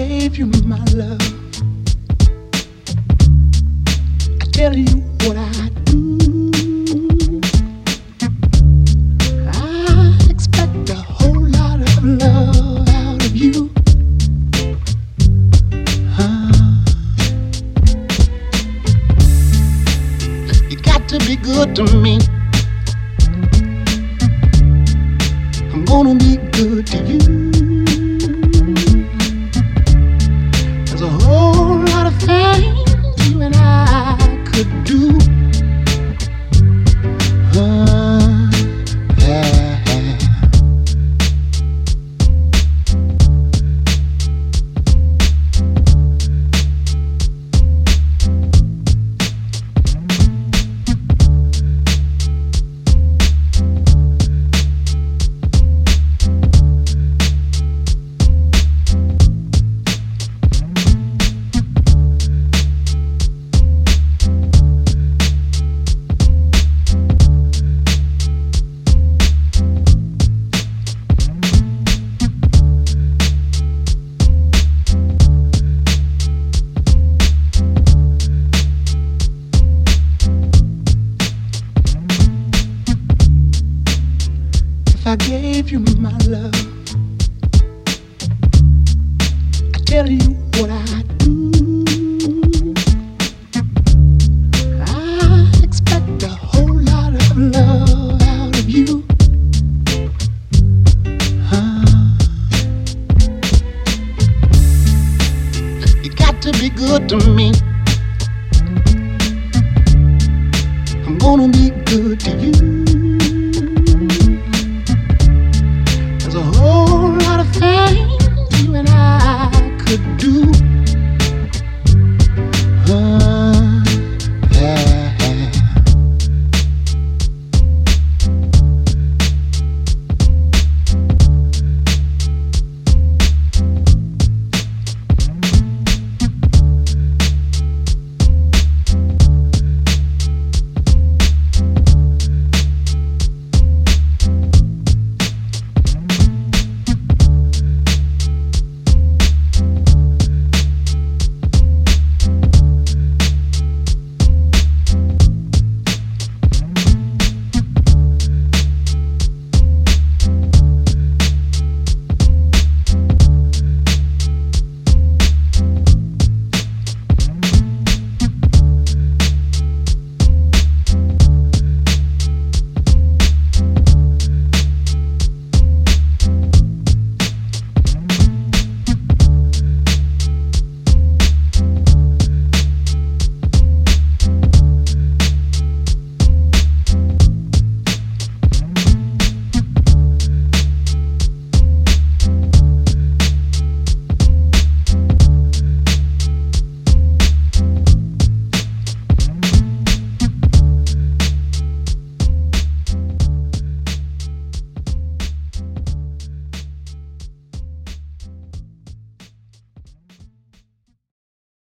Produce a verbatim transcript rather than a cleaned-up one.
gave you my love, I tell you what I do. I expect a whole lot of love out of you. Uh, you got to be good to me. I'm gonna be good to you. There's a whole lot of things you and I could do. Uh, yeah. If I gave you my love, I tell you what I do. I expect a whole lot of love out of you. Uh, you got to be good to me. I'm gonna be good to you.